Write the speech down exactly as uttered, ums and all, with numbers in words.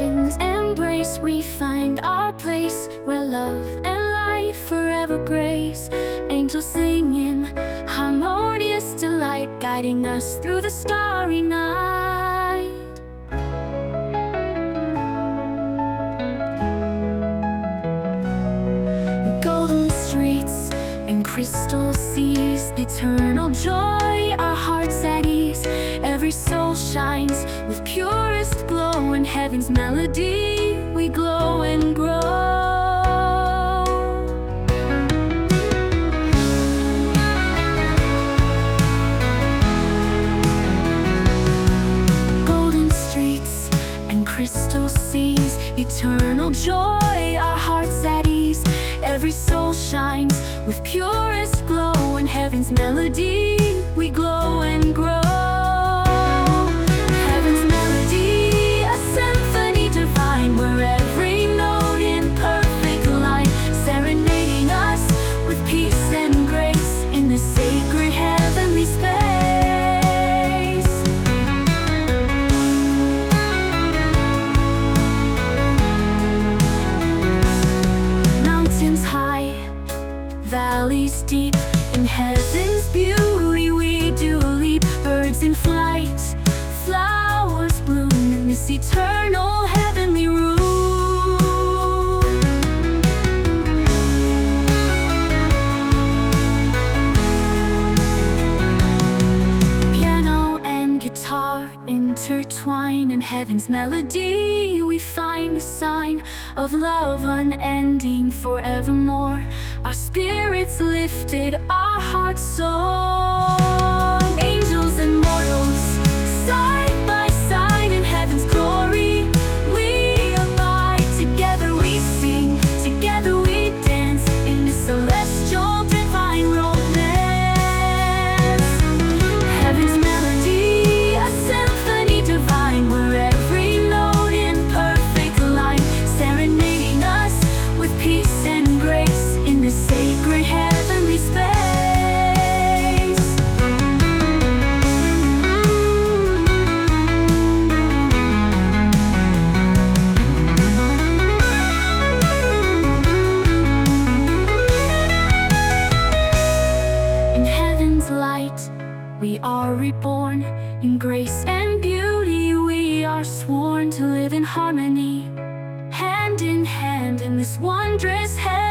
heaven's embrace we find our place, where love and life forever grace. Angels singing, harmonious delight, guiding us through the starry night. Golden streets and crystal seas, eternal joy, our hearts at ease. Every soul shines with purest glow, in heaven's melody we glow and grow. Golden streets and crystal seas, eternal joy, our hearts at ease. Every soul shines with purest glow, in heaven's melody we glow and grow. Heaven's melody, a symphony divine, where every note in perfect line, serenading us with peace and grace in this sacred heavenly space. Mountains high, valleys deep, in heaven's beauty we do leap. Birds in flight, flowers bloom, in this eternal heavenly room. Piano and guitar intertwine, in heaven's melody we find the sign of love unending forevermore. Our spirits lifted, our hearts soar. Angels and mortals, side by side, in heaven's glory we abide. Together we sing, together we dance, in this celestial divine romance. Heaven's melody, a symphony divine, where every note in perfect line, serenading us with peace and grace in this sacred heavenly space. In heaven's light we are reborn, in grace and beauty we are sworn to live in harmony, hand in hand in this wondrous heaven.